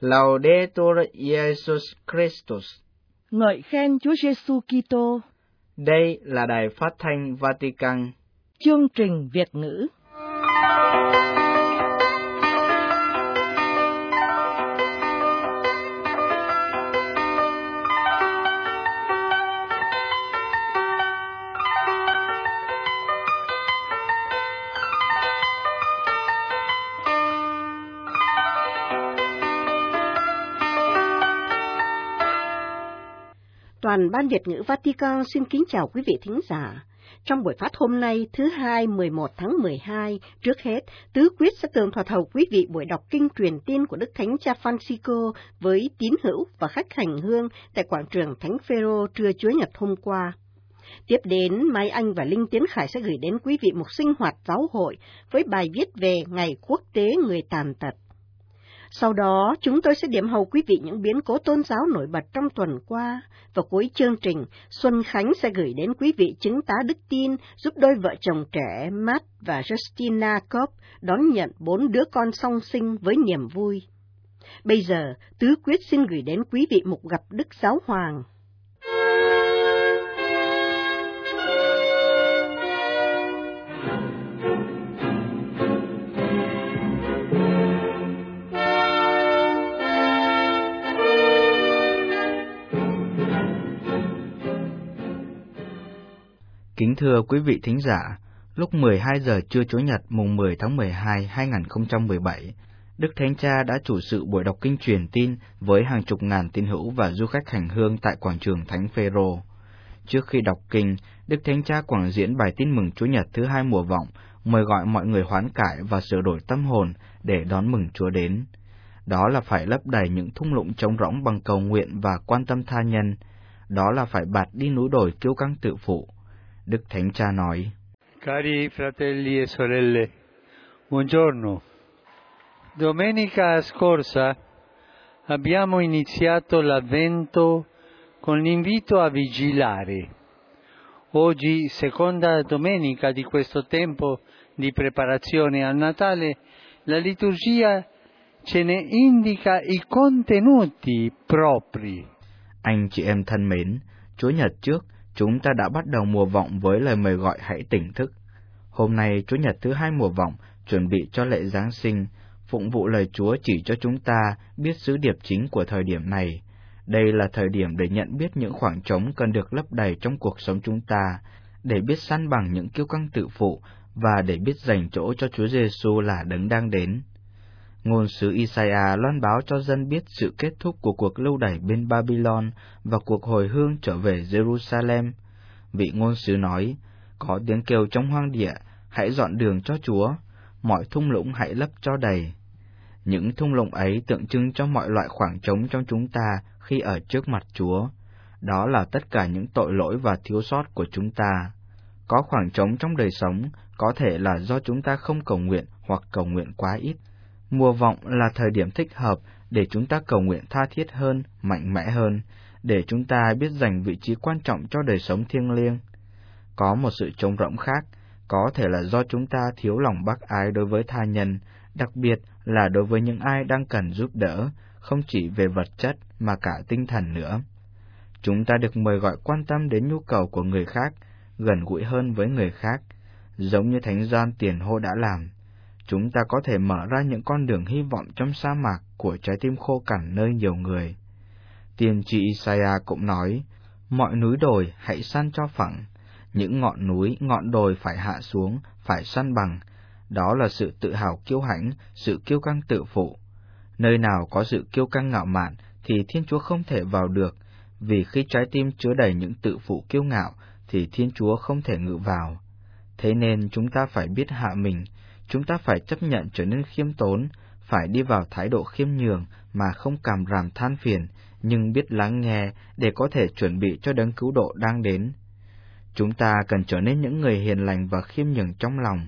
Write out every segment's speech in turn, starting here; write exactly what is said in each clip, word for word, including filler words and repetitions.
Laudetur Jesus Christus. Ngợi khen Chúa Giêsu Kitô. Đây là đài phát thanh Vatican. Chương trình Việt ngữ. Toàn ban Việt ngữ Vatican xin kính chào quý vị thính giả. Trong buổi phát hôm nay, thứ hai mười một tháng mười hai, trước hết, Tứ Quyết sẽ tường thuật hầu quý vị buổi đọc kinh truyền tin của Đức Thánh Cha Francisco với tín hữu và khách hành hương tại quảng trường Thánh Phêrô trưa Chúa Nhật hôm qua. Tiếp đến, Mai Anh và Linh Tiến Khải sẽ gửi đến quý vị một sinh hoạt giáo hội với bài viết về Ngày Quốc tế Người Tàn Tật. Sau đó, chúng tôi sẽ điểm hầu quý vị những biến cố tôn giáo nổi bật trong tuần qua. Và cuối chương trình, Xuân Khánh sẽ gửi đến quý vị chứng tá đức tin giúp đôi vợ chồng trẻ Matt và Justina Cobb đón nhận bốn đứa con song sinh với niềm vui. Bây giờ, Tứ Quyết xin gửi đến quý vị mục gặp Đức Giáo Hoàng. Kính thưa quý vị thính giả, lúc mười hai giờ trưa Chủ nhật mùng mười tháng mười hai hai nghìn không trăm mười bảy, Đức Thánh Cha đã chủ sự buổi đọc kinh truyền tin với hàng chục ngàn tín hữu và du khách hành hương tại quảng trường Thánh Phêrô. Trước khi đọc kinh, Đức Thánh Cha quảng diễn bài tin mừng Chúa Nhật thứ hai mùa vọng, mời gọi mọi người hoán cải và sửa đổi tâm hồn để đón mừng Chúa đến. Đó là phải lấp đầy những thung lũng trống rỗng bằng cầu nguyện và quan tâm tha nhân. Đó là phải bạt đi núi đồi kiêu căng tự phụ. Đức Thánh Cha nói: Cari fratelli e sorelle, buongiorno. Domenica scorsa abbiamo iniziato l'Avvento con l'invito a vigilare. Oggi, seconda domenica di questo tempo di preparazione al Natale, la liturgia ce ne indica i contenuti propri. Anh chị em thân mến, Chúa Nhật trước, chúng ta đã bắt đầu mùa vọng với lời mời gọi hãy tỉnh thức. Hôm nay, Chúa Nhật thứ hai mùa vọng, chuẩn bị cho lễ Giáng sinh, phụng vụ lời Chúa chỉ cho chúng ta biết sứ điệp chính của thời điểm này. Đây là thời điểm để nhận biết những khoảng trống cần được lấp đầy trong cuộc sống chúng ta, để biết săn bằng những kiêu căng tự phụ và để biết dành chỗ cho Chúa Giêsu là đấng đang đến. Ngôn sứ Isaiah loan báo cho dân biết sự kết thúc của cuộc lưu đày bên Babylon và cuộc hồi hương trở về Jerusalem. Vị ngôn sứ nói: có tiếng kêu trong hoang địa, hãy dọn đường cho Chúa, mọi thung lũng hãy lấp cho đầy. Những thung lũng ấy tượng trưng cho mọi loại khoảng trống trong chúng ta khi ở trước mặt Chúa. Đó là tất cả những tội lỗi và thiếu sót của chúng ta. Có khoảng trống trong đời sống, có thể là do chúng ta không cầu nguyện hoặc cầu nguyện quá ít. Mùa vọng là thời điểm thích hợp để chúng ta cầu nguyện tha thiết hơn, mạnh mẽ hơn, để chúng ta biết dành vị trí quan trọng cho đời sống thiêng liêng. Có một sự trống rỗng khác, có thể là do chúng ta thiếu lòng bác ái đối với tha nhân, đặc biệt là đối với những ai đang cần giúp đỡ, không chỉ về vật chất mà cả tinh thần nữa. Chúng ta được mời gọi quan tâm đến nhu cầu của người khác, gần gũi hơn với người khác, giống như Thánh Gioan Tiền Hô đã làm. Chúng ta có thể mở ra những con đường hy vọng trong sa mạc của trái tim khô cằn nơi nhiều người. Tiên tri Isaiah cũng nói: mọi núi đồi hãy săn cho phẳng, những ngọn núi, ngọn đồi phải hạ xuống, phải săn bằng. Đó là sự tự hào kiêu hãnh, sự kiêu căng tự phụ. Nơi nào có sự kiêu căng ngạo mạn thì Thiên Chúa không thể vào được, vì khi trái tim chứa đầy những tự phụ kiêu ngạo thì Thiên Chúa không thể ngự vào. Thế nên chúng ta phải biết hạ mình, chúng ta phải chấp nhận trở nên khiêm tốn, phải đi vào thái độ khiêm nhường mà không càm ràm than phiền, nhưng biết lắng nghe để có thể chuẩn bị cho đấng cứu độ đang đến. Chúng ta cần trở nên những người hiền lành và khiêm nhường trong lòng.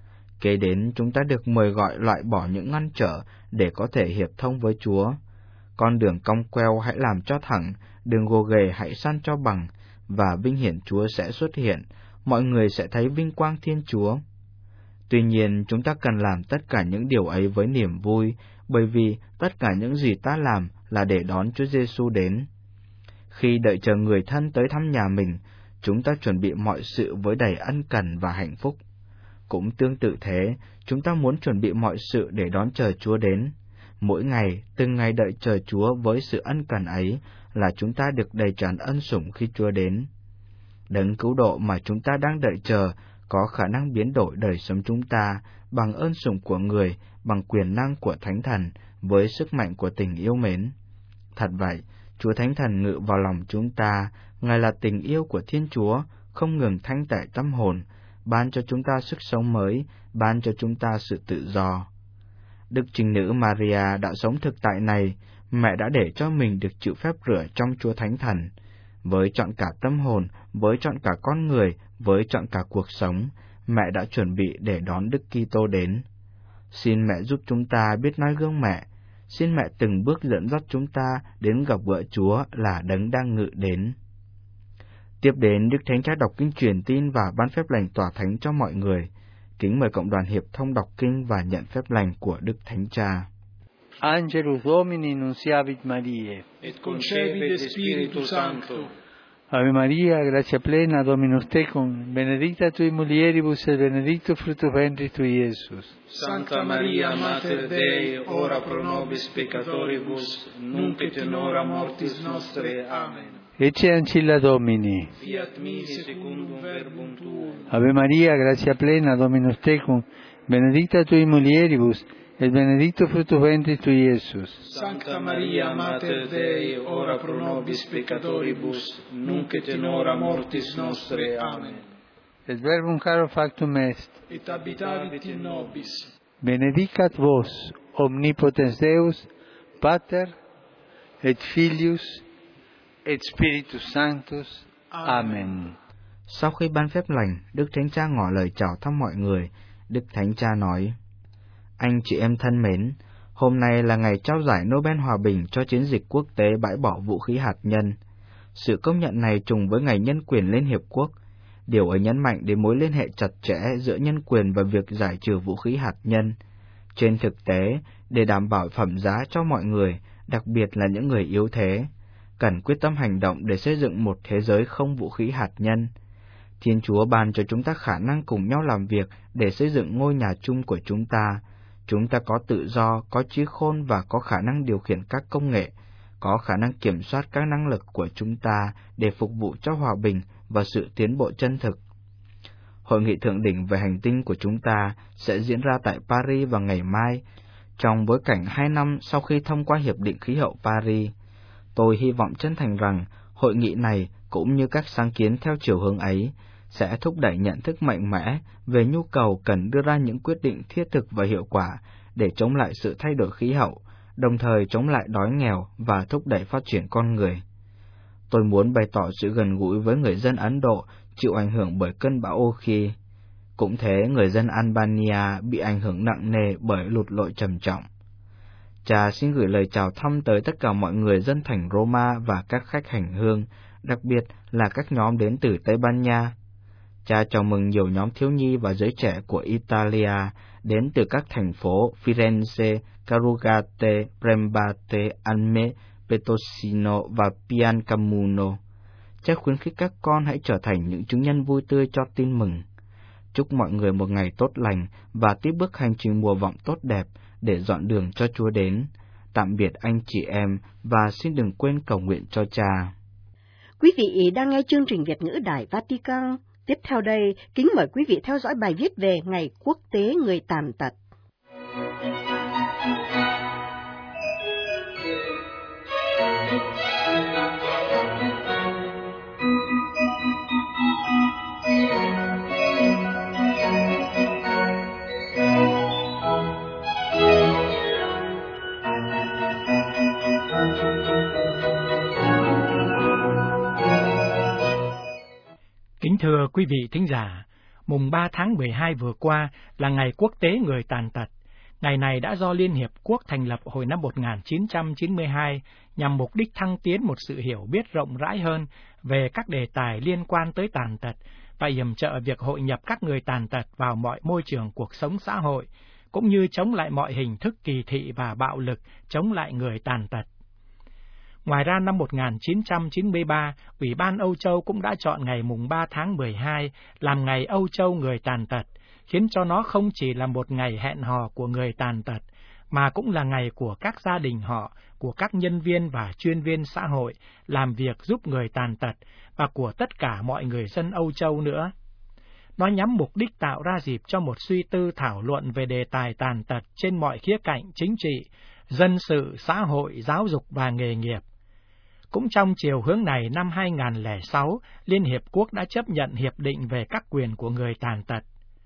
Kế đến, chúng ta được mời gọi loại bỏ những ngăn trở để có thể hiệp thông với Chúa. Con đường cong queo hãy làm cho thẳng, đường gồ ghề hãy săn cho bằng, và vinh hiển Chúa sẽ xuất hiện, mọi người sẽ thấy vinh quang Thiên Chúa. Tuy nhiên, chúng ta cần làm tất cả những điều ấy với niềm vui, bởi vì tất cả những gì ta làm là để đón Chúa Giêsu đến. Khi đợi chờ người thân tới thăm nhà mình, chúng ta chuẩn bị mọi sự với đầy ân cần và hạnh phúc. Cũng tương tự thế, chúng ta muốn chuẩn bị mọi sự để đón chờ Chúa đến. Mỗi ngày, từng ngày đợi chờ Chúa với sự ân cần ấy là chúng ta được đầy tràn ân sủng khi Chúa đến. Đấng cứu độ mà chúng ta đang đợi chờ có khả năng biến đổi đời sống chúng ta bằng ơn sủng của người, bằng quyền năng của Thánh Thần, với sức mạnh của tình yêu mến. Thật vậy, Chúa Thánh Thần ngự vào lòng chúng ta, Ngài là tình yêu của Thiên Chúa, không ngừng thanh tẩy tâm hồn, ban cho chúng ta sức sống mới, ban cho chúng ta sự tự do. Đức Trinh Nữ Maria đã sống thực tại này, mẹ đã để cho mình được chịu phép rửa trong Chúa Thánh Thần. Với trọn cả tâm hồn, với trọn cả con người, với trọn cả cuộc sống, mẹ đã chuẩn bị để đón Đức Kitô đến. Xin mẹ giúp chúng ta biết nói gương mẹ. Xin mẹ từng bước dẫn dắt chúng ta đến gặp gỡ Chúa là Đấng đang ngự đến. Tiếp đến, Đức Thánh Cha đọc kinh truyền tin và ban phép lành tỏa thánh cho mọi người. Kính mời cộng đoàn hiệp thông đọc kinh và nhận phép lành của Đức Thánh Cha. Angelus Domini nunciavit Mariae, et concepit Spiritu Sancto. Ave Maria, gratia plena, Dominus tecum, benedicta tui mulieribus et benedictus fructus ventris tui, Iesus. Sancta Maria, Mater Dei, ora pro nobis peccatoribus, nunc et in hora mortis nostre. Amen. Ecce ancilla Domini. Fiat mi secundum verbum tuum. Ave Maria, gratia plena, Dominus tecum, benedicta tui mulieribus, et benedictus fructus ventris tui, Iesus. Sancta Maria, Mater Dei, ora pro nobis peccatoribus, nunc et in hora mortis nostre. Amen. Et verbum caro factum est, Et habitavit in nobis. benedicat vos, omnipotens Deus, Pater, et Filius, et Spiritus Sanctus. Amen. Sau khi ban phép lành, Đức Thánh Cha ngỏ lời chào thăm mọi người. Đức Thánh Cha nói: Anh chị em thân mến, hôm nay là ngày trao giải Nobel Hòa Bình cho chiến dịch quốc tế bãi bỏ vũ khí hạt nhân. Sự công nhận này trùng với Ngày Nhân quyền Liên Hiệp Quốc. Điều ấy nhấn mạnh đến mối liên hệ chặt chẽ giữa nhân quyền và việc giải trừ vũ khí hạt nhân. Trên thực tế, để đảm bảo phẩm giá cho mọi người, đặc biệt là những người yếu thế, cần quyết tâm hành động để xây dựng một thế giới không vũ khí hạt nhân. Thiên Chúa ban cho chúng ta khả năng cùng nhau làm việc để xây dựng ngôi nhà chung của chúng ta. Chúng ta có tự do, có trí khôn và có khả năng điều khiển các công nghệ, có khả năng kiểm soát các năng lực của chúng ta để phục vụ cho hòa bình và sự tiến bộ chân thực. Hội nghị thượng đỉnh về hành tinh của chúng ta sẽ diễn ra tại Paris vào ngày mai, trong bối cảnh hai năm sau khi thông qua Hiệp định Khí hậu Paris. Tôi hy vọng chân thành rằng hội nghị này, cũng như các sáng kiến theo chiều hướng ấy, sẽ thúc đẩy nhận thức mạnh mẽ về nhu cầu cần đưa ra những quyết định thiết thực và hiệu quả để chống lại sự thay đổi khí hậu, đồng thời chống lại đói nghèo và thúc đẩy phát triển con người. Tôi muốn bày tỏ sự gần gũi với người dân Ấn Độ chịu ảnh hưởng bởi cơn bão Oki. Cũng thế, người dân Albania bị ảnh hưởng nặng nề bởi lụt lội trầm trọng. Cha xin gửi lời chào thăm tới tất cả mọi người dân thành Roma và các khách hành hương, đặc biệt là các nhóm đến từ Tây Ban Nha. Cha chào mừng nhiều nhóm thiếu nhi và giới trẻ của Italia đến từ các thành phố Firenze, Carugate, Brembate, Alme, Petrosino và Piancamuno. Cha khuyến khích các con hãy trở thành những chứng nhân vui tươi cho tin mừng. Chúc mọi người một ngày tốt lành và tiếp bước hành trình mùa vọng tốt đẹp để dọn đường cho Chúa đến. Tạm biệt anh chị em và xin đừng quên cầu nguyện cho cha. Quý vị đang nghe chương trình Việt ngữ Đài Vatican. Tiếp theo đây, kính mời quý vị theo dõi bài viết về Ngày Quốc tế Người Tàn Tật. Kính thưa quý vị thính giả, mùng ba tháng mười hai vừa qua là Ngày Quốc tế Người Tàn Tật. Ngày này đã do Liên Hiệp Quốc thành lập hồi năm một nghìn chín trăm chín mươi hai nhằm mục đích thăng tiến một sự hiểu biết rộng rãi hơn về các đề tài liên quan tới tàn tật và yểm trợ việc hội nhập các người tàn tật vào mọi môi trường cuộc sống xã hội, cũng như chống lại mọi hình thức kỳ thị và bạo lực chống lại người tàn tật. Ngoài ra, năm một nghìn chín trăm chín mươi ba, Ủy ban Âu Châu cũng đã chọn ngày mùng ba tháng mười hai làm ngày Âu Châu người tàn tật, khiến cho nó không chỉ là một ngày hẹn hò của người tàn tật, mà cũng là ngày của các gia đình họ, của các nhân viên và chuyên viên xã hội làm việc giúp người tàn tật và của tất cả mọi người dân Âu Châu nữa. Nó nhắm mục đích tạo ra dịp cho một suy tư thảo luận về đề tài tàn tật trên mọi khía cạnh chính trị, dân sự, xã hội, giáo dục và nghề nghiệp. Cũng trong chiều hướng này, năm hai nghìn không trăm lẻ sáu, Liên Hiệp Quốc đã chấp nhận Hiệp định về các quyền của người tàn tật.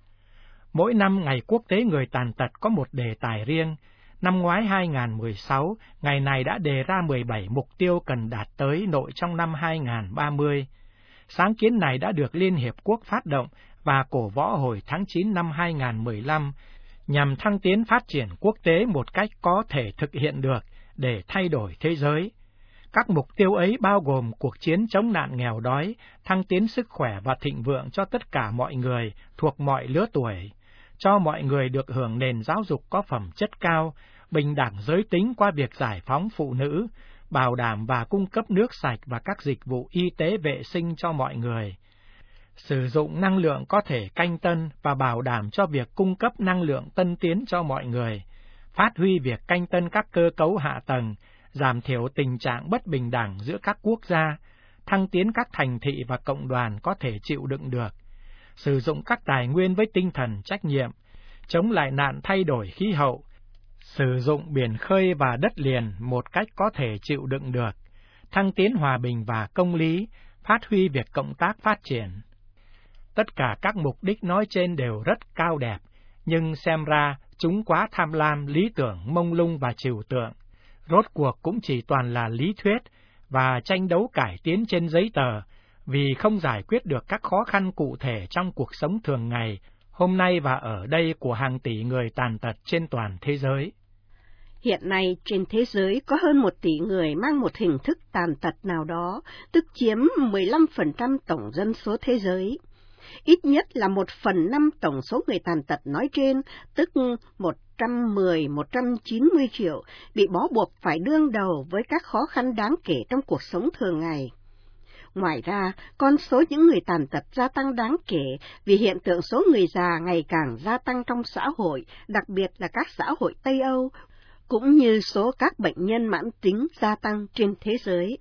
Mỗi năm, Ngày Quốc tế Người Tàn Tật có một đề tài riêng. Năm ngoái hai nghìn không trăm mười sáu, ngày này đã đề ra mười bảy mục tiêu cần đạt tới nội trong năm hai nghìn không trăm ba mươi. Sáng kiến này đã được Liên Hiệp Quốc phát động và cổ võ hồi tháng chín năm hai nghìn không trăm mười lăm, nhằm thăng tiến phát triển quốc tế một cách có thể thực hiện được để thay đổi thế giới. Các mục tiêu ấy bao gồm cuộc chiến chống nạn nghèo đói, thăng tiến sức khỏe và thịnh vượng cho tất cả mọi người thuộc mọi lứa tuổi, cho mọi người được hưởng nền giáo dục có phẩm chất cao, bình đẳng giới tính qua việc giải phóng phụ nữ, bảo đảm và cung cấp nước sạch và các dịch vụ y tế vệ sinh cho mọi người, sử dụng năng lượng có thể canh tân và bảo đảm cho việc cung cấp năng lượng tân tiến cho mọi người, phát huy việc canh tân các cơ cấu hạ tầng, giảm thiểu tình trạng bất bình đẳng giữa các quốc gia, thăng tiến các thành thị và cộng đoàn có thể chịu đựng được, sử dụng các tài nguyên với tinh thần trách nhiệm, chống lại nạn thay đổi khí hậu, sử dụng biển khơi và đất liền một cách có thể chịu đựng được, thăng tiến hòa bình và công lý, phát huy việc cộng tác phát triển. Tất cả các mục đích nói trên đều rất cao đẹp, nhưng xem ra chúng quá tham lam, lý tưởng, mông lung và trừu tượng. Rốt cuộc cũng chỉ toàn là lý thuyết và tranh đấu cải tiến trên giấy tờ, vì không giải quyết được các khó khăn cụ thể trong cuộc sống thường ngày, hôm nay và ở đây của hàng tỷ người tàn tật trên toàn thế giới. Hiện nay, trên thế giới có hơn một tỷ người mang một hình thức tàn tật nào đó, tức chiếm mười lăm phần trăm tổng dân số thế giới. Ít nhất là một phần năm tổng số người tàn tật nói trên, tức một trăm mười đến một trăm chín mươi triệu, bị bó buộc phải đương đầu với các khó khăn đáng kể trong cuộc sống thường ngày. Ngoài ra, con số những người tàn tật gia tăng đáng kể vì hiện tượng số người già ngày càng gia tăng trong xã hội, đặc biệt là các xã hội Tây Âu, cũng như số các bệnh nhân mãn tính gia tăng trên thế giới.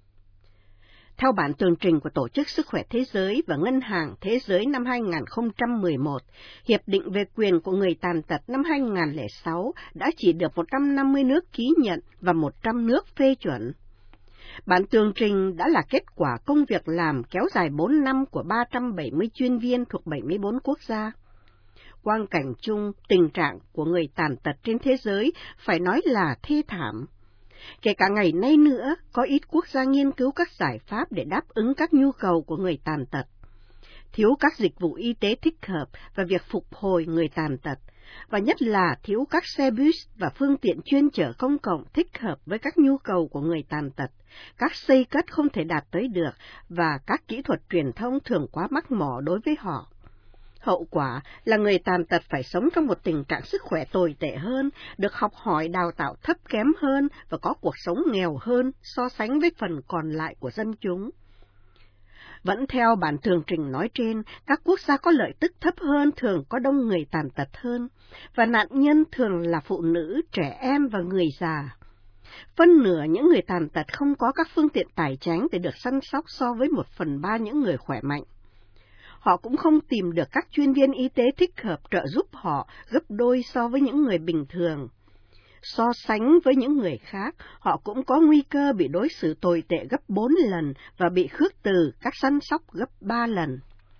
Theo bản tường trình của Tổ chức Sức khỏe Thế giới và Ngân hàng Thế giới năm hai nghìn không trăm mười một, Hiệp định về quyền của người tàn tật năm hai nghìn không trăm lẻ sáu đã chỉ được một trăm năm mươi nước ký nhận và một trăm nước phê chuẩn. Bản tường trình đã là kết quả công việc làm kéo dài bốn năm của ba trăm bảy mươi chuyên viên thuộc bảy mươi bốn quốc gia. Quang cảnh chung, tình trạng của người tàn tật trên thế giới phải nói là thê thảm. Kể cả ngày nay nữa, có ít quốc gia nghiên cứu các giải pháp để đáp ứng các nhu cầu của người tàn tật. Thiếu các dịch vụ y tế thích hợp và việc phục hồi người tàn tật, và nhất là thiếu các xe bus và phương tiện chuyên chở công cộng thích hợp với các nhu cầu của người tàn tật, các xây cất không thể đạt tới được và các kỹ thuật truyền thông thường quá mắc mỏ đối với họ. Hậu quả là người tàn tật phải sống trong một tình trạng sức khỏe tồi tệ hơn, được học hỏi đào tạo thấp kém hơn và có cuộc sống nghèo hơn so sánh với phần còn lại của dân chúng. Vẫn theo bản tường trình nói trên, các quốc gia có lợi tức thấp hơn thường có đông người tàn tật hơn, và nạn nhân thường là phụ nữ, trẻ em và người già. Phân nửa những người tàn tật không có các phương tiện tài chánh để được săn sóc so với một phần ba những người khỏe mạnh. Họ cũng không tìm được các chuyên viên y tế thích hợp trợ giúp họ gấp đôi so với những người bình thường. So sánh với những người khác, họ cũng có nguy cơ bị đối xử tồi tệ gấp bốn lần và bị khước từ các săn sóc gấp ba lần.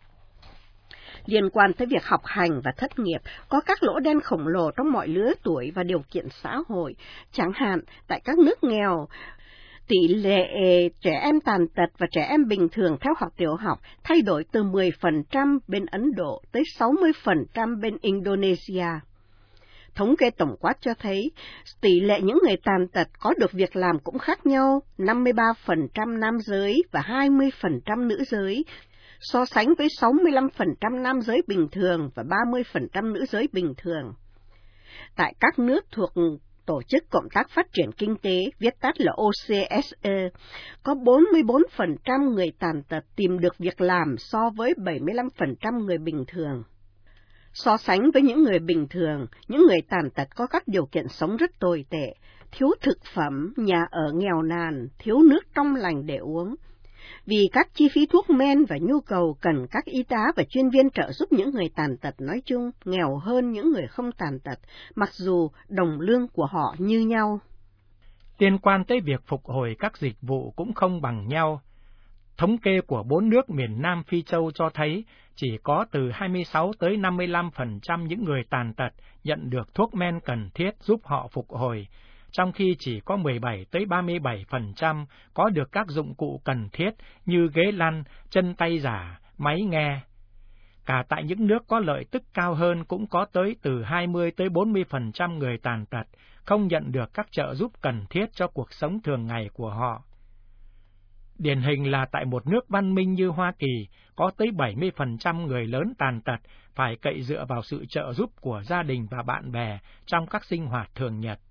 Liên quan tới việc học hành và thất nghiệp, có các lỗ đen khổng lồ trong mọi lứa tuổi và điều kiện xã hội, chẳng hạn tại các nước nghèo. Tỷ lệ trẻ em tàn tật và trẻ em bình thường theo học tiểu học thay đổi từ mười phần trăm bên Ấn Độ tới sáu mươi phần trăm bên Indonesia. Thống kê tổng quát cho thấy, tỷ lệ những người tàn tật có được việc làm cũng khác nhau, năm mươi ba phần trăm nam giới và hai mươi phần trăm nữ giới, so sánh với sáu mươi lăm phần trăm nam giới bình thường và ba mươi phần trăm nữ giới bình thường. Tại các nước thuộc Tổ chức Cộng tác Phát triển Kinh tế, viết tắt là O C S E, có bốn mươi bốn phần trăm người tàn tật tìm được việc làm so với bảy mươi lăm phần trăm người bình thường. So sánh với những người bình thường, những người tàn tật có các điều kiện sống rất tồi tệ, thiếu thực phẩm, nhà ở nghèo nàn, thiếu nước trong lành để uống. Vì các chi phí thuốc men và nhu cầu cần các y tá và chuyên viên trợ giúp những người tàn tật nói chung nghèo hơn những người không tàn tật, mặc dù đồng lương của họ như nhau. Liên quan tới việc phục hồi các dịch vụ cũng không bằng nhau. Thống kê của bốn nước miền Nam Phi Châu cho thấy chỉ có từ hai mươi sáu tới năm mươi lăm phần trăm những người tàn tật nhận được thuốc men cần thiết giúp họ phục hồi, trong khi chỉ có mười bảy tới ba mươi bảy phần trăm có được các dụng cụ cần thiết như ghế lăn, chân tay giả, máy nghe. Cả tại những nước có lợi tức cao hơn cũng có tới từ hai mươi tới bốn mươi phần trăm người tàn tật không nhận được các trợ giúp cần thiết cho cuộc sống thường ngày của họ. Điển hình là tại một nước văn minh như Hoa Kỳ, có tới bảy mươi phần trăm người lớn tàn tật phải cậy dựa vào sự trợ giúp của gia đình và bạn bè trong các sinh hoạt thường nhật.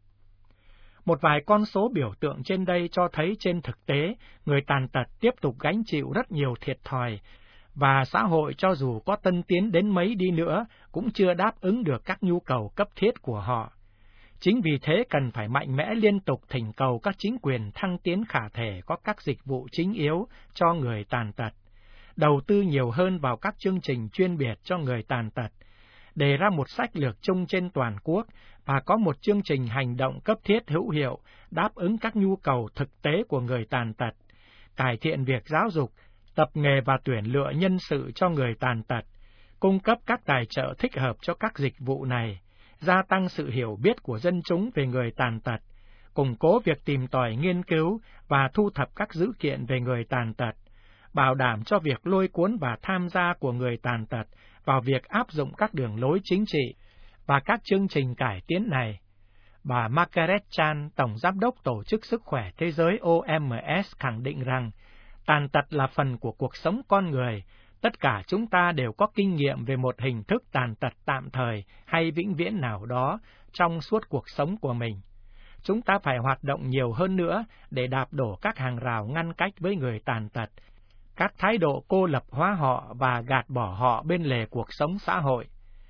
Một vài con số biểu tượng trên đây cho thấy trên thực tế, người tàn tật tiếp tục gánh chịu rất nhiều thiệt thòi, và xã hội cho dù có tân tiến đến mấy đi nữa, cũng chưa đáp ứng được các nhu cầu cấp thiết của họ. Chính vì thế cần phải mạnh mẽ liên tục thỉnh cầu các chính quyền thăng tiến khả thể có các dịch vụ chính yếu cho người tàn tật, đầu tư nhiều hơn vào các chương trình chuyên biệt cho người tàn tật, đề ra một sách lược chung trên toàn quốc và có một chương trình hành động cấp thiết hữu hiệu đáp ứng các nhu cầu thực tế của người tàn tật, cải thiện việc giáo dục, tập nghề và tuyển lựa nhân sự cho người tàn tật, cung cấp các tài trợ thích hợp cho các dịch vụ này, gia tăng sự hiểu biết của dân chúng về người tàn tật, củng cố việc tìm tòi nghiên cứu và thu thập các dữ kiện về người tàn tật, bảo đảm cho việc lôi cuốn và tham gia của người tàn tật vào việc áp dụng các đường lối chính trị và các chương trình cải tiến này. Bà Margaret Chan, Tổng Giám đốc Tổ chức Sức khỏe Thế giới O M S khẳng định rằng, tàn tật là phần của cuộc sống con người. Tất cả chúng ta đều có kinh nghiệm về một hình thức tàn tật tạm thời hay vĩnh viễn nào đó trong suốt cuộc sống của mình. Chúng ta phải hoạt động nhiều hơn nữa để đạp đổ các hàng rào ngăn cách với người tàn tật, các thái độ cô lập hóa họ và gạt bỏ họ bên lề cuộc sống xã hội.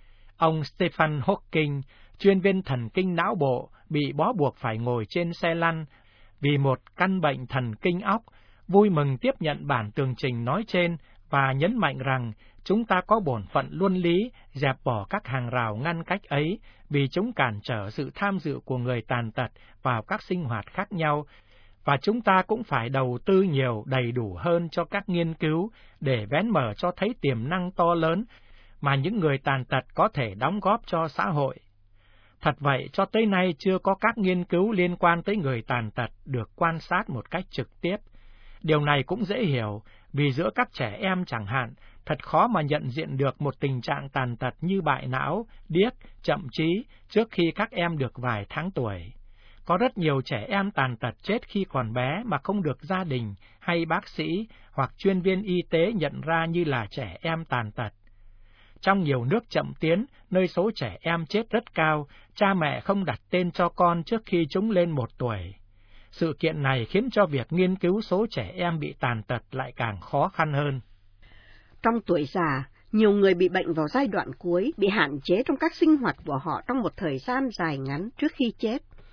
Ông Stephen Hawking, chuyên viên thần kinh não bộ, bị bó buộc phải ngồi trên xe lăn vì một căn bệnh thần kinh óc, vui mừng tiếp nhận bản tường trình nói trên và nhấn mạnh rằng chúng ta có bổn phận luân lý dẹp bỏ các hàng rào ngăn cách ấy vì chúng cản trở sự tham dự của người tàn tật vào các sinh hoạt khác nhau, và chúng ta cũng phải đầu tư nhiều đầy đủ hơn cho các nghiên cứu để vén mở cho thấy tiềm năng to lớn mà những người tàn tật có thể đóng góp cho xã hội. Thật vậy, cho tới nay chưa có các nghiên cứu liên quan tới người tàn tật được quan sát một cách trực tiếp. Điều này cũng dễ hiểu, vì giữa các trẻ em chẳng hạn, thật khó mà nhận diện được một tình trạng tàn tật như bại não, điếc, chậm trí trước khi các em được vài tháng tuổi. Có rất nhiều trẻ em tàn tật chết khi còn bé mà không được gia đình hay bác sĩ hoặc chuyên viên y tế nhận ra như là trẻ em tàn tật. Trong nhiều nước chậm tiến, nơi số trẻ em chết rất cao, cha mẹ không đặt tên cho con trước khi chúng lên một tuổi. Sự kiện này khiến cho việc nghiên cứu số trẻ em bị tàn tật lại càng khó khăn hơn. Trong tuổi già, nhiều người bị bệnh vào giai đoạn cuối, bị hạn chế trong các sinh hoạt của họ trong một thời gian dài ngắn trước khi chết.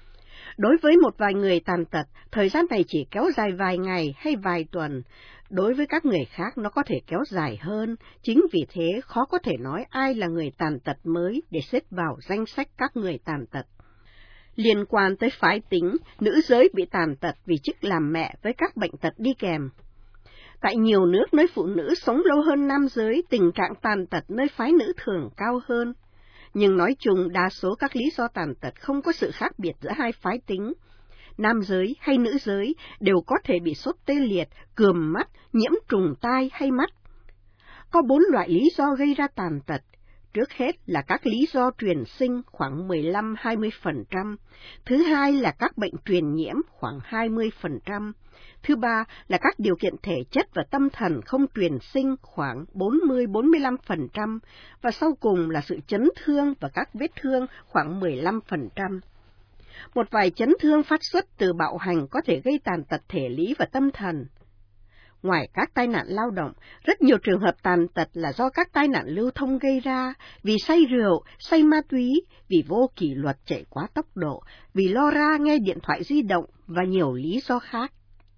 Đối với một vài người tàn tật, thời gian này chỉ kéo dài vài ngày hay vài tuần. Đối với các người khác nó có thể kéo dài hơn, chính vì thế khó có thể nói ai là người tàn tật mới để xếp vào danh sách các người tàn tật. Liên quan tới phái tính, nữ giới bị tàn tật vì chức làm mẹ với các bệnh tật đi kèm. Tại nhiều nước nơi phụ nữ sống lâu hơn nam giới, tình trạng tàn tật nơi phái nữ thường cao hơn. Nhưng nói chung, đa số các lý do tàn tật không có sự khác biệt giữa hai phái tính. Nam giới hay nữ giới đều có thể bị sốt tê liệt, cườm mắt, nhiễm trùng tai hay mắt. Có bốn loại lý do gây ra tàn tật. trước hết là các lý do truyền sinh khoảng mười lăm đến hai mươi phần trăm, thứ hai là các bệnh truyền nhiễm khoảng hai mươi phần trăm, thứ ba là các điều kiện thể chất và tâm thần không truyền sinh khoảng bốn mươi đến bốn mươi lăm phần trăm, và sau cùng là sự chấn thương và các vết thương khoảng mười lăm phần trăm. Một vài chấn thương phát xuất từ bạo hành có thể gây tàn tật thể lý và tâm thần. Ngoài các tai nạn lao động, rất nhiều trường hợp tàn tật là do các tai nạn lưu thông gây ra, vì say rượu, say ma túy, vì vô kỷ luật chạy quá tốc độ, vì lo ra nghe điện thoại di động và nhiều lý do khác.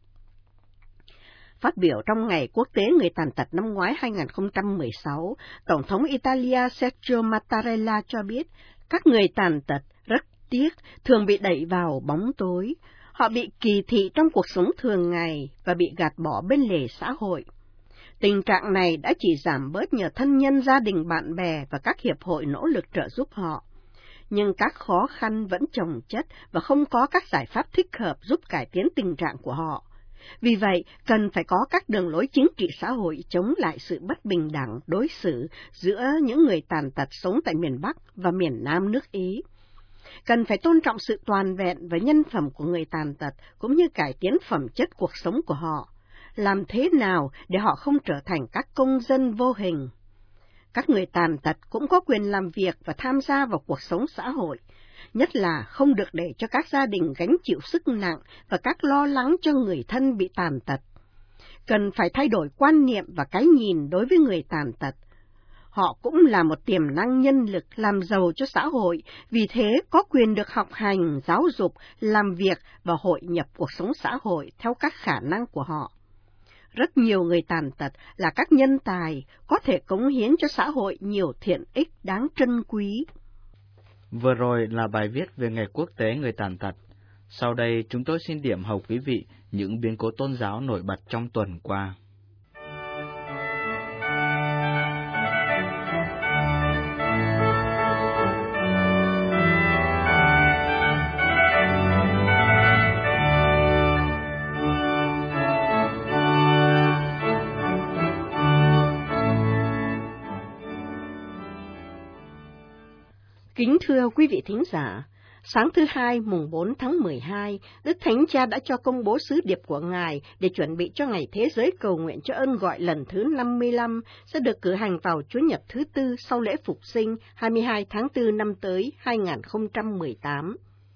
Phát biểu trong Ngày Quốc tế Người Tàn tật năm ngoái hai không một sáu, Tổng thống Italia Sergio Mattarella cho biết các người tàn tật rất tiếc thường bị đẩy vào bóng tối. Họ bị kỳ thị trong cuộc sống thường ngày và bị gạt bỏ bên lề xã hội. Tình trạng này đã chỉ giảm bớt nhờ thân nhân, gia đình, bạn bè và các hiệp hội nỗ lực trợ giúp họ. Nhưng các khó khăn vẫn chồng chất và không có các giải pháp thích hợp giúp cải tiến tình trạng của họ. Vì vậy, cần phải có các đường lối chính trị xã hội chống lại sự bất bình đẳng đối xử giữa những người tàn tật sống tại miền Bắc và miền Nam nước Ý. Cần phải tôn trọng sự toàn vẹn và nhân phẩm của người tàn tật, cũng như cải tiến phẩm chất cuộc sống của họ. Làm thế nào để họ không trở thành các công dân vô hình? Các người tàn tật cũng có quyền làm việc và tham gia vào cuộc sống xã hội, nhất là không được để cho các gia đình gánh chịu sức nặng và các lo lắng cho người thân bị tàn tật. Cần phải thay đổi quan niệm và cái nhìn đối với người tàn tật. Họ cũng là một tiềm năng nhân lực làm giàu cho xã hội, vì thế có quyền được học hành, giáo dục, làm việc và hội nhập cuộc sống xã hội theo các khả năng của họ. Rất nhiều người tàn tật là các nhân tài, có thể cống hiến cho xã hội nhiều thiện ích đáng trân quý. Vừa rồi là bài viết về Ngày Quốc tế Người Tàn tật. Sau đây chúng tôi xin điểm hầu quý vị những biến cố tôn giáo nổi bật trong tuần qua. Kính thưa quý vị thính giả, sáng thứ Hai mùng bốn tháng mười hai, Đức Thánh Cha đã cho công bố sứ điệp của Ngài để chuẩn bị cho Ngày Thế giới cầu nguyện cho ơn gọi lần thứ năm mươi lăm sẽ được cử hành vào Chủ nhật thứ Tư sau lễ Phục sinh hai mươi hai tháng tư năm tới hai không một tám.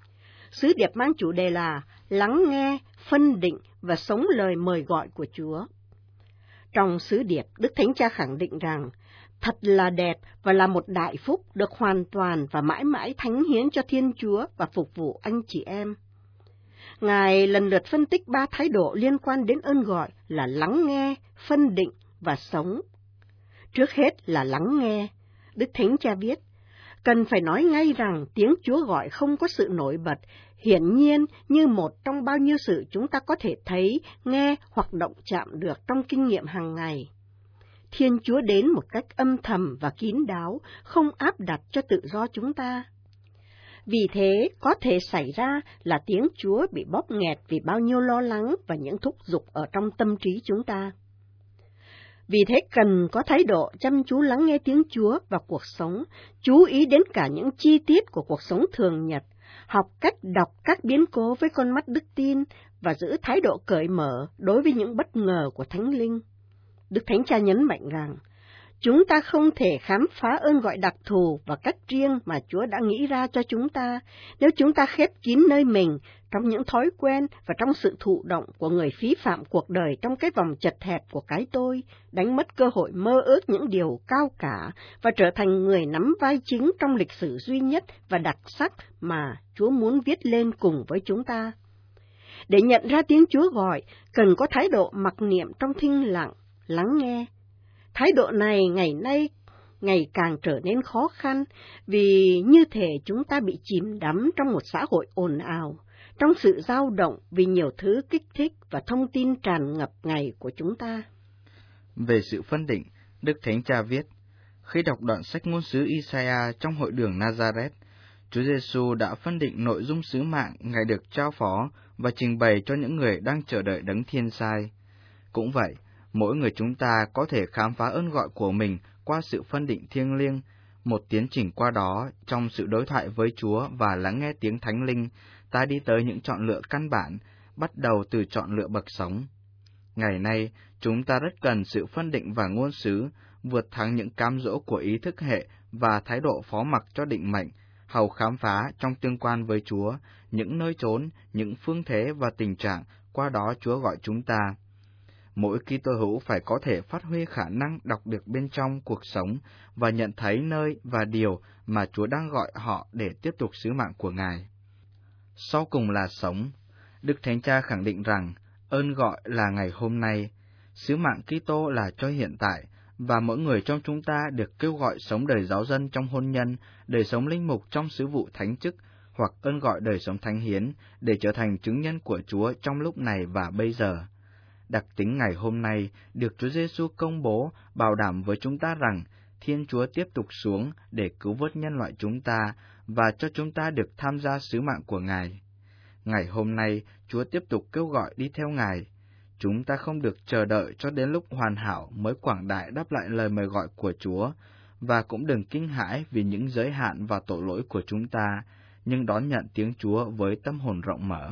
Sứ điệp mang chủ đề là lắng nghe, phân định và sống lời mời gọi của Chúa. Trong sứ điệp, Đức Thánh Cha khẳng định rằng thật là đẹp và là một đại phúc được hoàn toàn và mãi mãi thánh hiến cho Thiên Chúa và phục vụ anh chị em. Ngài lần lượt phân tích ba thái độ liên quan đến ơn gọi là lắng nghe, phân định và sống. Trước hết là lắng nghe. Đức Thánh Cha viết, cần phải nói ngay rằng tiếng Chúa gọi không có sự nổi bật, hiển nhiên như một trong bao nhiêu sự chúng ta có thể thấy, nghe hoặc động chạm được trong kinh nghiệm hàng ngày. Thiên Chúa đến một cách âm thầm và kín đáo, không áp đặt cho tự do chúng ta. Vì thế, có thể xảy ra là tiếng Chúa bị bóp nghẹt vì bao nhiêu lo lắng và những thúc giục ở trong tâm trí chúng ta. Vì thế, cần có thái độ chăm chú lắng nghe tiếng Chúa vào cuộc sống, chú ý đến cả những chi tiết của cuộc sống thường nhật, học cách đọc các biến cố với con mắt đức tin và giữ thái độ cởi mở đối với những bất ngờ của Thánh Linh. Đức Thánh Cha nhấn mạnh rằng, chúng ta không thể khám phá ơn gọi đặc thù và cách riêng mà Chúa đã nghĩ ra cho chúng ta nếu chúng ta khép kín nơi mình trong những thói quen và trong sự thụ động của người phí phạm cuộc đời trong cái vòng chật hẹp của cái tôi, đánh mất cơ hội mơ ước những điều cao cả và trở thành người nắm vai chính trong lịch sử duy nhất và đặc sắc mà Chúa muốn viết lên cùng với chúng ta. Để nhận ra tiếng Chúa gọi, cần có thái độ mặc niệm trong thinh lặng, lắng nghe. Thái độ này ngày nay ngày càng trở nên khó khăn vì như thể chúng ta bị chìm đắm trong một xã hội ồn ào, trong sự dao động vì nhiều thứ kích thích và thông tin tràn ngập ngày của chúng ta. Về sự phân định, Đức Thánh Cha viết, khi đọc đoạn sách ngôn sứ Isaiah trong hội đường Nazareth, Chúa Giêsu đã phân định nội dung sứ mạng Ngài được trao phó và trình bày cho những người đang chờ đợi Đấng Thiên Sai. Cũng vậy, mỗi người chúng ta có thể khám phá ơn gọi của mình qua sự phân định thiêng liêng, Một tiến trình qua đó, trong sự đối thoại với Chúa và lắng nghe tiếng Thánh Linh, ta đi tới những chọn lựa căn bản, bắt đầu từ chọn lựa bậc sống. Ngày nay, chúng ta rất cần sự phân định và ngôn sứ, vượt thắng những cám dỗ của ý thức hệ và thái độ phó mặc cho định mệnh, hầu khám phá trong tương quan với Chúa, những nơi chốn, những phương thế và tình trạng, qua đó Chúa gọi chúng ta. Mỗi Kitô hữu phải có thể phát huy khả năng đọc được bên trong cuộc sống và nhận thấy nơi và điều mà Chúa đang gọi họ để tiếp tục sứ mạng của Ngài. Sau cùng là sống. Đức Thánh Cha khẳng định rằng ơn gọi là ngày hôm nay, sứ mạng Kitô là cho hiện tại, và mỗi người trong chúng ta được kêu gọi sống đời giáo dân trong hôn nhân, đời sống linh mục trong sứ vụ thánh chức, hoặc ơn gọi đời sống thánh hiến để trở thành chứng nhân của Chúa trong lúc này và bây giờ. Đặc tính ngày hôm nay được Chúa Giêsu công bố bảo đảm với chúng ta rằng Thiên Chúa tiếp tục xuống để cứu vớt nhân loại chúng ta và cho chúng ta được tham gia sứ mạng của Ngài. Ngày hôm nay, Chúa tiếp tục kêu gọi đi theo Ngài. Chúng ta không được chờ đợi cho đến lúc hoàn hảo mới quảng đại đáp lại lời mời gọi của Chúa, và cũng đừng kinh hãi vì những giới hạn và tội lỗi của chúng ta, nhưng đón nhận tiếng Chúa với tâm hồn rộng mở.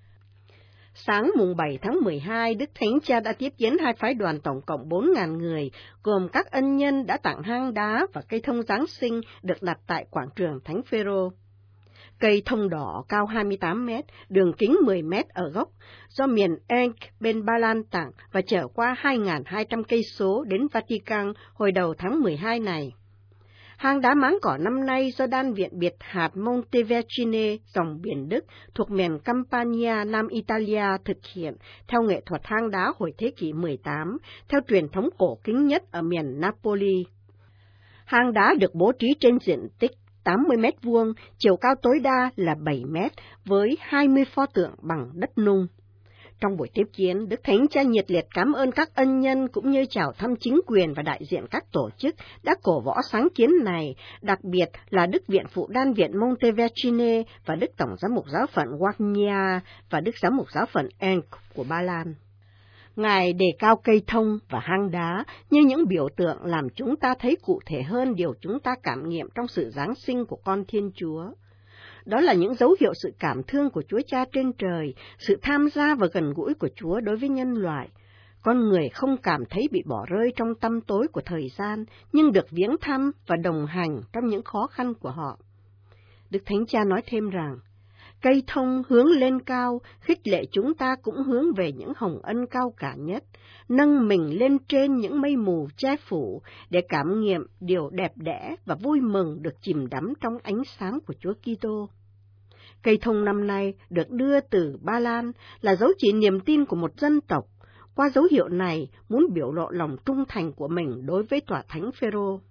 Sáng mùng bảy tháng mười hai, Đức Thánh Cha đã tiếp kiến hai phái đoàn tổng cộng bốn nghìn người, gồm các ân nhân đã tặng hang đá và cây thông Giáng sinh được đặt tại quảng trường Thánh Phêrô. Cây thông đỏ cao hai mươi tám mét, đường kính mười mét ở gốc, do miền Enc bên Ba Lan tặng và chở qua hai nghìn hai trăm cây số đến Vatican hồi đầu tháng mười hai này. Hang đá máng cỏ năm nay do Đan viện biệt hạt Montevercine, dòng biển Đức, thuộc miền Campania, Nam Italia thực hiện theo nghệ thuật hang đá hồi thế kỷ mười tám, theo truyền thống cổ kính nhất ở miền Napoli. Hang đá được bố trí trên diện tích tám mươi mét vuông, chiều cao tối đa là bảy mét, với hai mươi pho tượng bằng đất nung. Trong buổi tiếp kiến, Đức Thánh Cha nhiệt liệt cảm ơn các ân nhân cũng như chào thăm chính quyền và đại diện các tổ chức đã cổ võ sáng kiến này, đặc biệt là Đức Viện Phụ Đan viện Montevercine và Đức Tổng Giám mục Giáo phận Wagner và Đức Giám mục Giáo phận Enc của Ba Lan. Ngài đề cao cây thông và hang đá như những biểu tượng làm chúng ta thấy cụ thể hơn điều chúng ta cảm nghiệm trong sự Giáng sinh của con Thiên Chúa. Đó là những dấu hiệu sự cảm thương của Chúa Cha trên trời, sự tham gia và gần gũi của Chúa đối với nhân loại. Con người không cảm thấy bị bỏ rơi trong tăm tối của thời gian, nhưng được viếng thăm và đồng hành trong những khó khăn của họ. Đức Thánh Cha nói thêm rằng, cây thông hướng lên cao, khích lệ chúng ta cũng hướng về những hồng ân cao cả nhất, nâng mình lên trên những mây mù che phủ để cảm nghiệm điều đẹp đẽ và vui mừng được chìm đắm trong ánh sáng của Chúa Kitô. Cây thông năm nay được đưa từ Ba Lan là dấu chỉ niềm tin của một dân tộc. Qua dấu hiệu này muốn biểu lộ lòng trung thành của mình đối với tòa thánh Phêrô.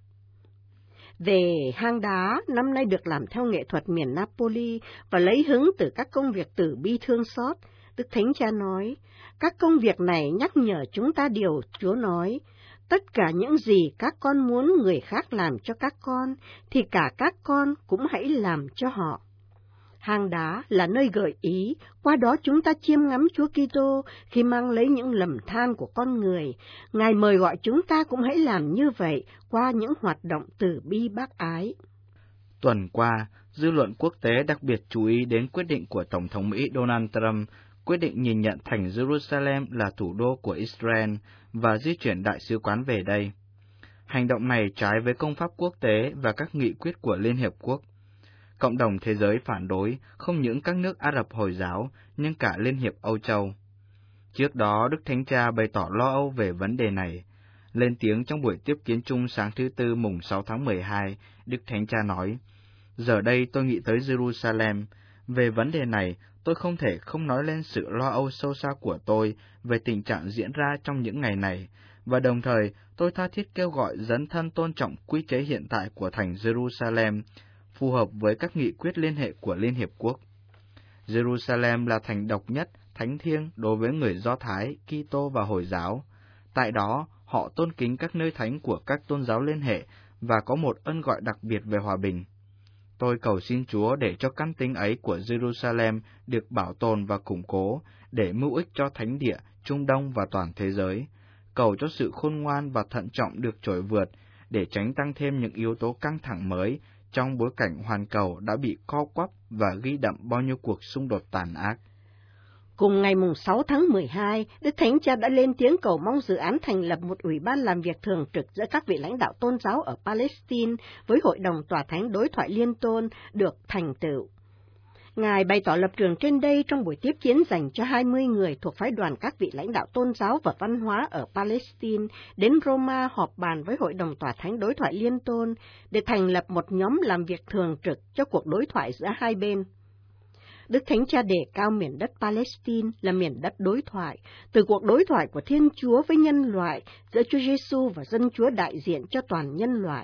Về hang đá, năm nay được làm theo nghệ thuật miền Napoli và lấy hứng từ các công việc từ bi thương xót. Đức Thánh Cha nói, các công việc này nhắc nhở chúng ta điều Chúa nói, tất cả những gì các con muốn người khác làm cho các con, thì cả các con cũng hãy làm cho họ. Hang đá là nơi gợi ý, qua đó chúng ta chiêm ngắm Chúa Kitô khi mang lấy những lầm than của con người. Ngài mời gọi chúng ta cũng hãy làm như vậy qua những hoạt động từ bi bác ái. Tuần qua, dư luận quốc tế đặc biệt chú ý đến quyết định của Tổng thống Mỹ Donald Trump quyết định nhìn nhận thành Jerusalem là thủ đô của Israel và di chuyển đại sứ quán về đây. Hành động này trái với công pháp quốc tế và các nghị quyết của Liên Hiệp Quốc. Cộng đồng thế giới phản đối không những các nước Ả Rập Hồi giáo, nhưng cả Liên hiệp Âu Châu. Trước đó, Đức Thánh Cha bày tỏ lo âu về vấn đề này. Lên tiếng trong buổi tiếp kiến chung sáng thứ Tư mùng sáu tháng mười hai, Đức Thánh Cha nói, giờ đây tôi nghĩ tới Jerusalem. Về vấn đề này, tôi không thể không nói lên sự lo âu sâu xa của tôi về tình trạng diễn ra trong những ngày này, và đồng thời tôi tha thiết kêu gọi dấn thân tôn trọng quy chế hiện tại của thành Jerusalem, phù hợp với các nghị quyết liên hệ của Liên Hiệp Quốc. Jerusalem là thành độc nhất, thánh thiêng đối với người Do Thái, Kitô và Hồi giáo. Tại đó, họ tôn kính các nơi thánh của các tôn giáo liên hệ và có một ân gọi đặc biệt về hòa bình. Tôi cầu xin Chúa để cho căn tính ấy của Jerusalem được bảo tồn và củng cố, để mưu ích cho thánh địa, Trung Đông và toàn thế giới. Cầu cho sự khôn ngoan và thận trọng được trỗi vượt, để tránh tăng thêm những yếu tố căng thẳng mới trong bối cảnh hoàn cầu đã bị co quắp và ghi đậm bao nhiêu cuộc xung đột tàn ác. Cùng ngày sáu tháng mười hai, Đức Thánh Cha đã lên tiếng cầu mong dự án thành lập một ủy ban làm việc thường trực giữa các vị lãnh đạo tôn giáo ở Palestine với Hội đồng Tòa Thánh Đối thoại Liên tôn được thành tựu. Ngài bày tỏ lập trường trên đây trong buổi tiếp kiến dành cho hai mươi người thuộc phái đoàn các vị lãnh đạo tôn giáo và văn hóa ở Palestine đến Roma họp bàn với Hội đồng Tòa Thánh Đối thoại Liên tôn để thành lập một nhóm làm việc thường trực cho cuộc đối thoại giữa hai bên. Đức Thánh Cha đề cao miền đất Palestine là miền đất đối thoại, từ cuộc đối thoại của Thiên Chúa với nhân loại, giữa Chúa Giêsu và dân Chúa đại diện cho toàn nhân loại.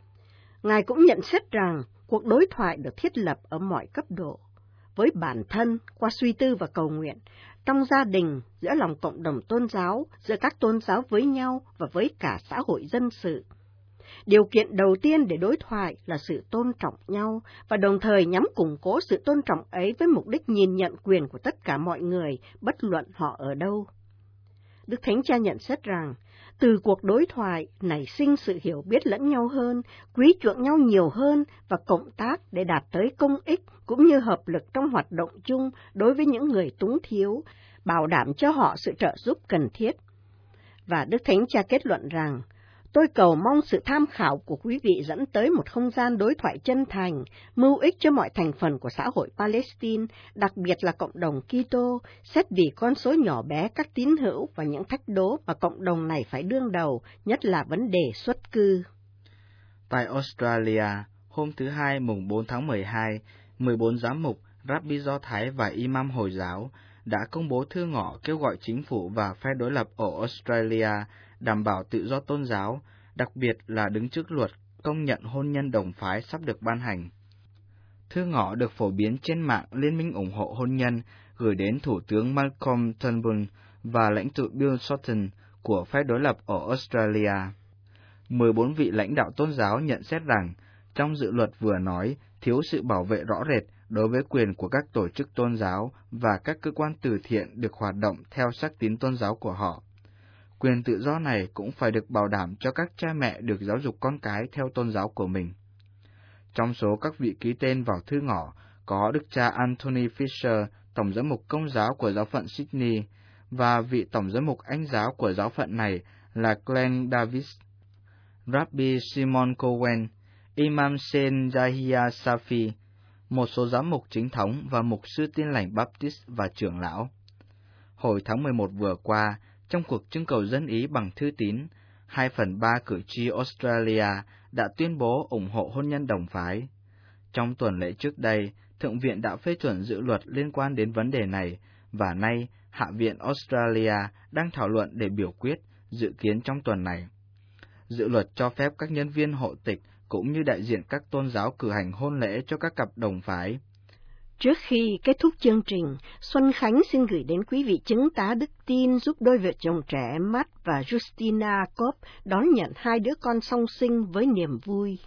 Ngài cũng nhận xét rằng cuộc đối thoại được thiết lập ở mọi cấp độ, với bản thân, qua suy tư và cầu nguyện, trong gia đình, giữa lòng cộng đồng tôn giáo, giữa các tôn giáo với nhau và với cả xã hội dân sự. Điều kiện đầu tiên để đối thoại là sự tôn trọng nhau và đồng thời nhằm củng cố sự tôn trọng ấy với mục đích nhìn nhận quyền của tất cả mọi người, bất luận họ ở đâu. Đức Thánh Cha nhận xét rằng, từ cuộc đối thoại nảy sinh sự hiểu biết lẫn nhau hơn, quý chuộng nhau nhiều hơn và cộng tác để đạt tới công ích cũng như hợp lực trong hoạt động chung đối với những người túng thiếu, bảo đảm cho họ sự trợ giúp cần thiết. Và Đức Thánh Cha kết luận rằng, tôi cầu mong sự tham khảo của quý vị dẫn tới một không gian đối thoại chân thành, mưu ích cho mọi thành phần của xã hội Palestine, đặc biệt là cộng đồng Kitô, xét vì con số nhỏ bé các tín hữu và những thách đố mà cộng đồng này phải đương đầu, nhất là vấn đề xuất cư. Tại Australia, hôm thứ Hai mùng bốn tháng mười hai, mười bốn giám mục, Rabbi Do Thái và Imam Hồi giáo đã công bố thư ngỏ kêu gọi chính phủ và phe đối lập ở Australia đảm bảo tự do tôn giáo, đặc biệt là đứng trước luật công nhận hôn nhân đồng phái sắp được ban hành. Thư ngỏ được phổ biến trên mạng Liên minh ủng hộ hôn nhân gửi đến Thủ tướng Malcolm Turnbull và lãnh tụ Bill Shorten của phe đối lập ở Australia. mười bốn vị lãnh đạo tôn giáo nhận xét rằng, trong dự luật vừa nói thiếu sự bảo vệ rõ rệt đối với quyền của các tổ chức tôn giáo và các cơ quan từ thiện được hoạt động theo sắc tín tôn giáo của họ. Quyền tự do này cũng phải được bảo đảm cho các cha mẹ được giáo dục con cái theo tôn giáo của mình. Trong số các vị ký tên vào thư ngỏ có Đức cha Anthony Fisher, Tổng giám mục Công giáo của giáo phận Sydney, và vị Tổng giám mục Anh giáo của giáo phận này là Glenn Davis, Rabbi Simon Cohen, Imam Sheikh Yahya Safi, một số giám mục chính thống và mục sư Tin lành Baptist và trưởng lão. Hồi tháng mười một vừa qua, trong cuộc trưng cầu dân ý bằng thư tín, hai phần ba cử tri Australia đã tuyên bố ủng hộ hôn nhân đồng phái. Trong tuần lễ trước đây, Thượng viện đã phê chuẩn dự luật liên quan đến vấn đề này, và nay Hạ viện Australia đang thảo luận để biểu quyết, dự kiến trong tuần này. Dự luật cho phép các nhân viên hộ tịch cũng như đại diện các tôn giáo cử hành hôn lễ cho các cặp đồng phái. Trước khi kết thúc chương trình, Xuân Khánh xin gửi đến quý vị chứng tá đức tin giúp đôi vợ chồng trẻ Matt và Justina Cobb đón nhận hai đứa con song sinh với niềm vui.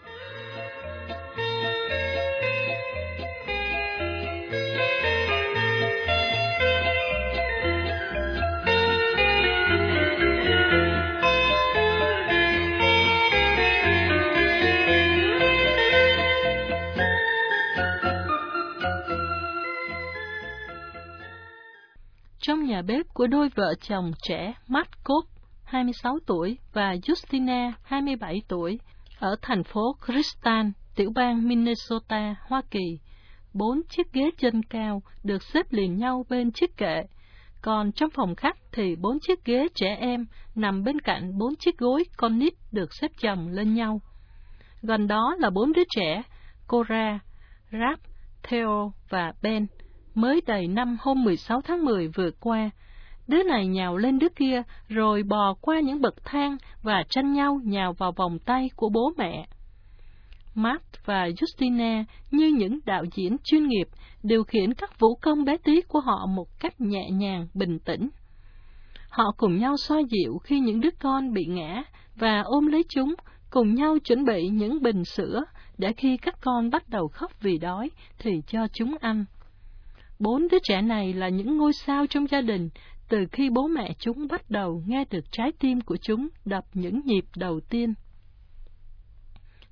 Trong nhà bếp của đôi vợ chồng trẻ Matt Cobb, hai mươi sáu tuổi, và Justina, hai mươi bảy tuổi, ở thành phố Crystal, tiểu bang Minnesota, Hoa Kỳ, bốn chiếc ghế chân cao được xếp liền nhau bên chiếc kệ, còn trong phòng khách thì bốn chiếc ghế trẻ em nằm bên cạnh bốn chiếc gối con nít được xếp chồng lên nhau. Gần đó là bốn đứa trẻ, Cora, Rap, Theo và Ben, mới đầy năm hôm mười sáu tháng mười vừa qua. Đứa này nhào lên đứa kia, rồi bò qua những bậc thang và tranh nhau nhào vào vòng tay của bố mẹ. Matt và Justina, như những đạo diễn chuyên nghiệp, điều khiển các vũ công bé tí của họ một cách nhẹ nhàng, bình tĩnh. Họ cùng nhau xoa dịu khi những đứa con bị ngã và ôm lấy chúng, cùng nhau chuẩn bị những bình sữa để khi các con bắt đầu khóc vì đói thì cho chúng ăn. Bốn đứa trẻ này là những ngôi sao trong gia đình, từ khi bố mẹ chúng bắt đầu nghe được trái tim của chúng đập những nhịp đầu tiên.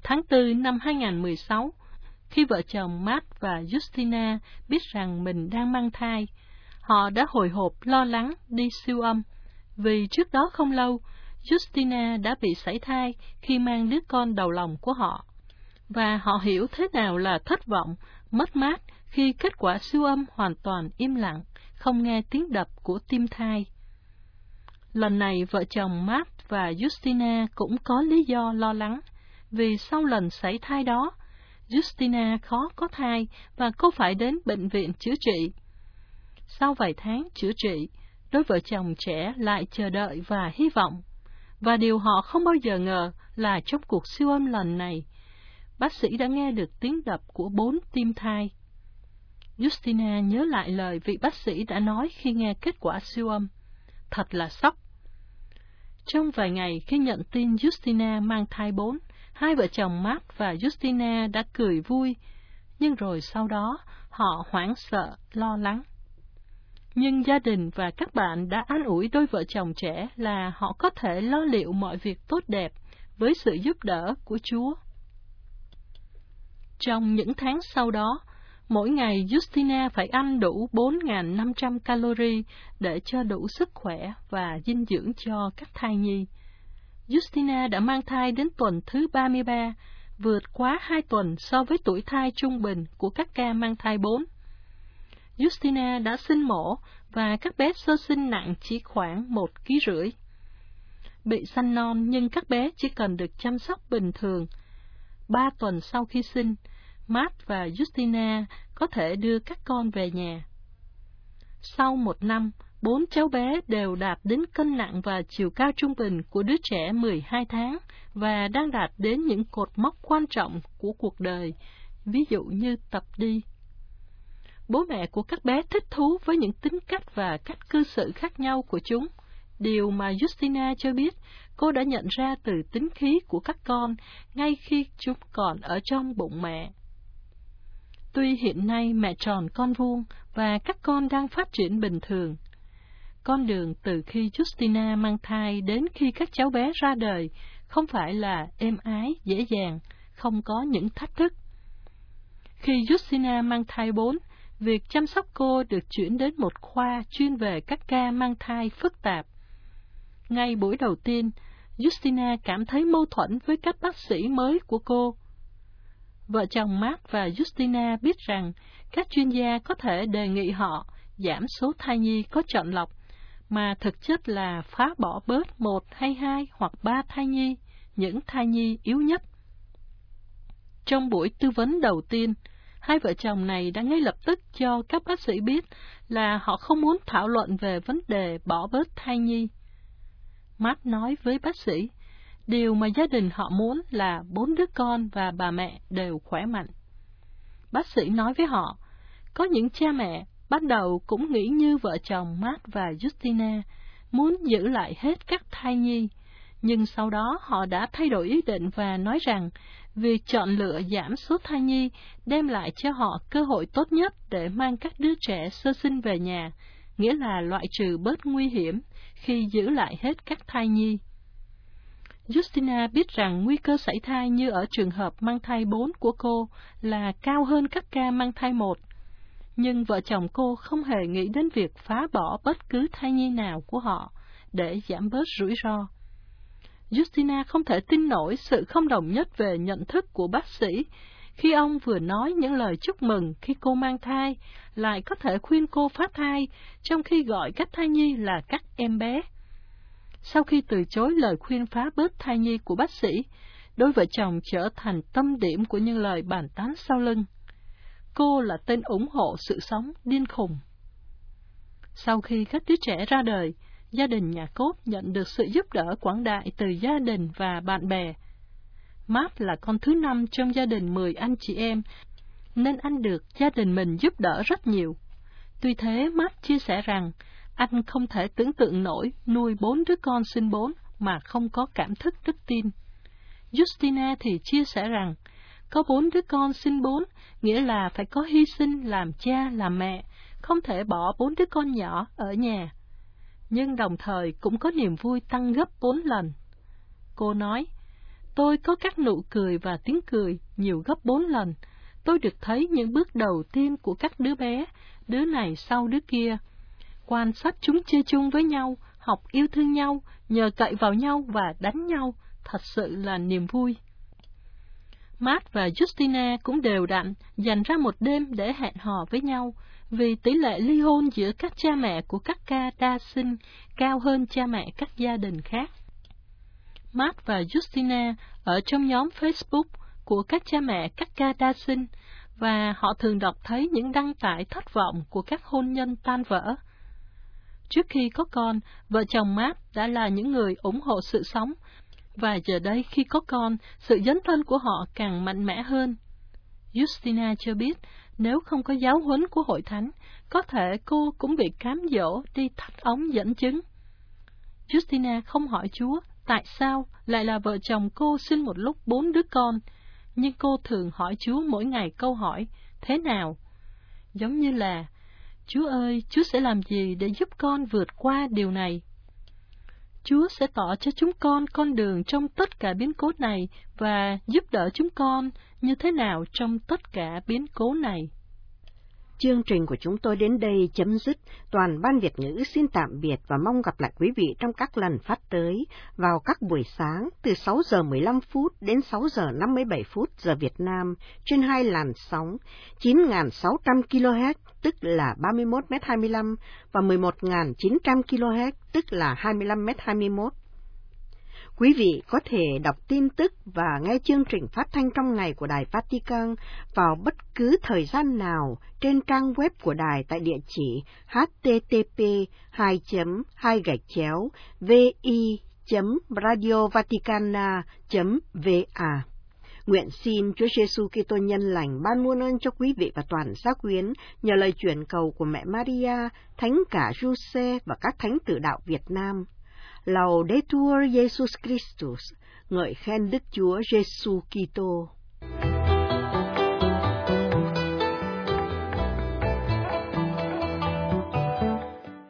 tháng tư năm hai nghìn không trăm mười sáu, khi vợ chồng Matt và Justina biết rằng mình đang mang thai, họ đã hồi hộp lo lắng đi siêu âm, vì trước đó không lâu, Justina đã bị sảy thai khi mang đứa con đầu lòng của họ, và họ hiểu thế nào là thất vọng, mất mát khi kết quả siêu âm hoàn toàn im lặng, không nghe tiếng đập của tim thai. Lần này vợ chồng Matt và Justina cũng có lý do lo lắng, vì sau lần sảy thai đó, Justina khó có thai và cô phải đến bệnh viện chữa trị. Sau vài tháng chữa trị, đôi vợ chồng trẻ lại chờ đợi và hy vọng, và điều họ không bao giờ ngờ là trong cuộc siêu âm lần này, bác sĩ đã nghe được tiếng đập của bốn tim thai. Justina nhớ lại lời vị bác sĩ đã nói khi nghe kết quả siêu âm. Thật là sốc. Trong vài ngày khi nhận tin Justina mang thai bốn, hai vợ chồng Matt và Justina đã cười vui, nhưng rồi sau đó họ hoảng sợ, lo lắng. Nhưng gia đình và các bạn đã an ủi đôi vợ chồng trẻ là họ có thể lo liệu mọi việc tốt đẹp với sự giúp đỡ của Chúa. Trong những tháng sau đó, mỗi ngày Justina phải ăn đủ bốn nghìn năm trăm calorie để cho đủ sức khỏe và dinh dưỡng cho các thai nhi. Justina đã mang thai đến tuần thứ ba mươi ba, vượt quá hai tuần so với tuổi thai trung bình của các ca mang thai bốn. Justina đã sinh mổ và các bé sơ sinh nặng chỉ khoảng một ký rưỡi. Bị sanh non nhưng các bé chỉ cần được chăm sóc bình thường. Ba tuần sau khi sinh, Matt và Justina có thể đưa các con về nhà. Sau một năm, bốn cháu bé đều đạt đến cân nặng và chiều cao trung bình của đứa trẻ mười hai tháng và đang đạt đến những cột mốc quan trọng của cuộc đời, ví dụ như tập đi. Bố mẹ của các bé thích thú với những tính cách và cách cư xử khác nhau của chúng, điều mà Justina cho biết cô đã nhận ra từ tính khí của các con ngay khi chúng còn ở trong bụng mẹ. Tuy hiện nay mẹ tròn con vuông và các con đang phát triển bình thường, con đường từ khi Justina mang thai đến khi các cháu bé ra đời không phải là êm ái, dễ dàng, không có những thách thức. Khi Justina mang thai bốn, việc chăm sóc cô được chuyển đến một khoa chuyên về các ca mang thai phức tạp. Ngay buổi đầu tiên, Justina cảm thấy mâu thuẫn với các bác sĩ mới của cô. Vợ chồng Matt và Justina biết rằng các chuyên gia có thể đề nghị họ giảm số thai nhi có chọn lọc, mà thực chất là phá bỏ bớt một hay hai hoặc ba thai nhi, những thai nhi yếu nhất. Trong buổi tư vấn đầu tiên, hai vợ chồng này đã ngay lập tức cho các bác sĩ biết là họ không muốn thảo luận về vấn đề bỏ bớt thai nhi. Matt nói với bác sĩ, điều mà gia đình họ muốn là bốn đứa con và bà mẹ đều khỏe mạnh. Bác sĩ nói với họ, có những cha mẹ ban đầu cũng nghĩ như vợ chồng Matt và Justina, muốn giữ lại hết các thai nhi, nhưng sau đó họ đã thay đổi ý định và nói rằng việc chọn lựa giảm số thai nhi đem lại cho họ cơ hội tốt nhất để mang các đứa trẻ sơ sinh về nhà, nghĩa là loại trừ bớt nguy hiểm khi giữ lại hết các thai nhi. Justina biết rằng nguy cơ sảy thai như ở trường hợp mang thai bốn của cô là cao hơn các ca mang thai một, nhưng vợ chồng cô không hề nghĩ đến việc phá bỏ bất cứ thai nhi nào của họ để giảm bớt rủi ro. Justina không thể tin nổi sự không đồng nhất về nhận thức của bác sĩ khi ông vừa nói những lời chúc mừng khi cô mang thai, lại có thể khuyên cô phá thai, trong khi gọi các thai nhi là các em bé. Sau khi từ chối lời khuyên phá bớt thai nhi của bác sĩ, đôi vợ chồng trở thành tâm điểm của những lời bàn tán sau lưng. Cô là tên ủng hộ sự sống điên khùng. Sau khi các đứa trẻ ra đời, gia đình nhà cốt nhận được sự giúp đỡ quảng đại từ gia đình và bạn bè. Matt là con thứ năm trong gia đình mười anh chị em, nên anh được gia đình mình giúp đỡ rất nhiều. Tuy thế, Matt chia sẻ rằng anh không thể tưởng tượng nổi nuôi bốn đứa con sinh bốn mà không có cảm thức đức tin. Justina thì chia sẻ rằng có bốn đứa con sinh bốn nghĩa là phải có hy sinh làm cha làm mẹ, không thể bỏ bốn đứa con nhỏ ở nhà. Nhưng đồng thời cũng có niềm vui tăng gấp bốn lần. Cô nói, tôi có các nụ cười và tiếng cười nhiều gấp bốn lần. Tôi được thấy những bước đầu tiên của các đứa bé, đứa này sau đứa kia. Quan sát chúng chơi chung với nhau, học yêu thương nhau, nhờ cậy vào nhau và đánh nhau, thật sự là niềm vui. Matt và Justina cũng đều đặn dành ra một đêm để hẹn hò với nhau, vì tỷ lệ ly hôn giữa các cha mẹ của các ca đa sinh cao hơn cha mẹ các gia đình khác. Matt và Justina ở trong nhóm Facebook của các cha mẹ các ca đa sinh, và họ thường đọc thấy những đăng tải thất vọng của các hôn nhân tan vỡ. Trước khi có con, vợ chồng Matt đã là những người ủng hộ sự sống, và giờ đây khi có con, sự dấn thân của họ càng mạnh mẽ hơn. Justina cho biết, nếu không có giáo huấn của hội thánh, có thể cô cũng bị cám dỗ đi thắt ống dẫn chứng. Justina không hỏi Chúa tại sao lại là vợ chồng cô sinh một lúc bốn đứa con, nhưng cô thường hỏi Chúa mỗi ngày câu hỏi, thế nào? Giống như là, Chúa ơi, Chúa sẽ làm gì để giúp con vượt qua điều này? Chúa sẽ tỏ cho chúng con con đường trong tất cả biến cố này và giúp đỡ chúng con như thế nào trong tất cả biến cố này. Chương trình của chúng tôi đến đây chấm dứt. Toàn ban Việt ngữ xin tạm biệt và mong gặp lại quý vị trong các lần phát tới vào các buổi sáng từ sáu giờ mười lăm phút đến sáu giờ năm mươi bảy phút giờ Việt Nam trên hai làn sóng chín nghìn sáu trăm ki lô héc tức là ba mươi mốt mét hai mươi lăm và mười một nghìn chín trăm ki lô héc tức là hai mươi lăm mét hai mươi mốt. Quý vị có thể đọc tin tức và nghe chương trình phát thanh trong ngày của Đài Vatican vào bất cứ thời gian nào trên trang web của đài tại địa chỉ h t t p hai chấm hai gạch chéo vi chấm radio vaticana chấm v a. Nguyện xin Chúa Giêsu Kitô nhân lành ban muôn ơn cho quý vị và toàn gia quyến nhờ lời chuyển cầu của mẹ Maria, Thánh cả Giuse và các thánh tử đạo Việt Nam. Laudetur Jesus Christus, ngợi khen Đức Chúa Giêsu Kitô.